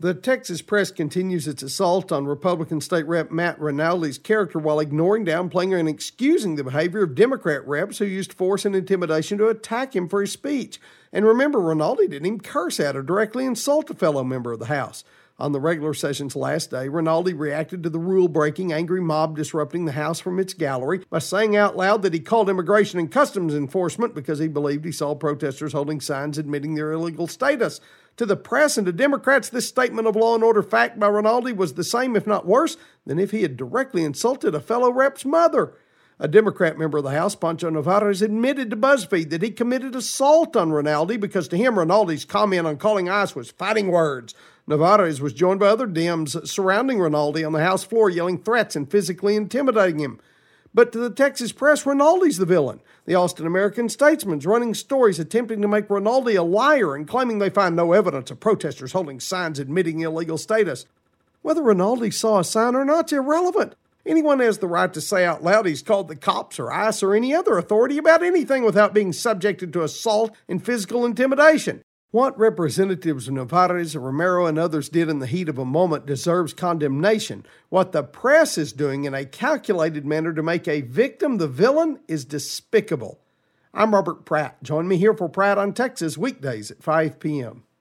The Texas press continues its assault on Republican State Rep Matt Rinaldi's character while ignoring, downplaying, and excusing the behavior of Democrat reps who used force and intimidation to attack him for his speech. And remember, Rinaldi didn't even curse at or directly insult a fellow member of the House. On the regular session's last day, Rinaldi reacted to the rule-breaking, angry mob disrupting the House from its gallery by saying out loud that he called Immigration and Customs Enforcement because he believed he saw protesters holding signs admitting their illegal status. To the press and to Democrats, this statement of law and order fact by Rinaldi was the same, if not worse, than if he had directly insulted a fellow rep's mother. A Democrat member of the House, Pancho Narvaez, admitted to BuzzFeed that he committed assault on Rinaldi because to him, Rinaldi's comment on calling ICE was fighting words. Narvaez was joined by other Dems surrounding Rinaldi on the House floor, yelling threats and physically intimidating him. But to the Texas press, Rinaldi's the villain. The Austin American-Statesman's running stories attempting to make Rinaldi a liar and claiming they find no evidence of protesters holding signs admitting illegal status. Whether Rinaldi saw a sign or not is irrelevant. Anyone has the right to say out loud he's called the cops or ICE or any other authority about anything without being subjected to assault and physical intimidation. What Representatives Narvaez, Romero, and others did in the heat of a moment deserves condemnation. What the press is doing in a calculated manner to make a victim the villain is despicable. I'm Robert Pratt. Join me here for Pratt on Texas weekdays at 5 p.m.